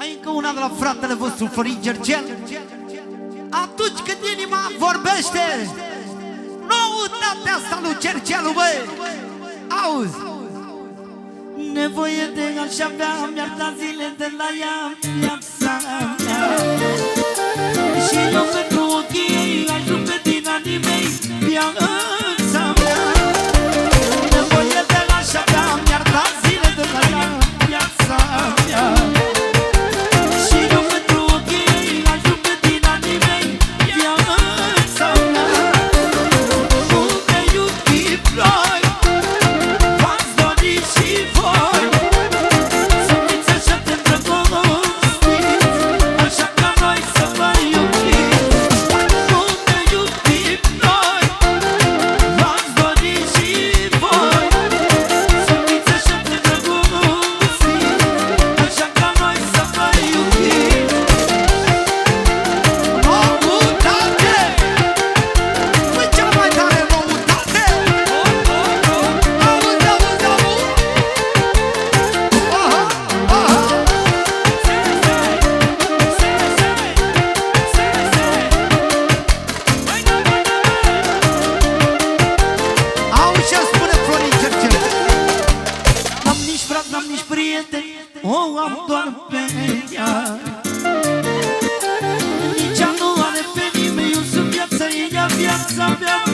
Încă una de la fratele vostru Florin Gergel. Atunci când inima vorbește, noutatea asta lui Gergelu, băi. Auzi. Nevoie de aș avea, mi-ar da zile de la ea viața mea. Și eu pentru ochii ei ajung din anii mei viața mea. Nevoie de aș avea, mi-ar da zile de la ea viața mea. Și eu pentru ochii ei ajung din anii mei viața mea. Cum ne iubim noi, v-ați dorit și voi. Să fiți așa de drăgostiți, așa ca noi să vă iubim. Cum ne iubim noi, v-ați dorit și voi. Să fiți așa de drăgostiți, așa ca noi să vă iubim. Noutate! Păi cea mai tare noutate! Auzi, auzi, auzi! Aha, aha! Auzi ce spune Florin Gergel. N-am nici frat, n-am nici prieten, o am doar pe ea. Nici ea nu are pe nimeni, eu sunt viața ei, ea viața mea.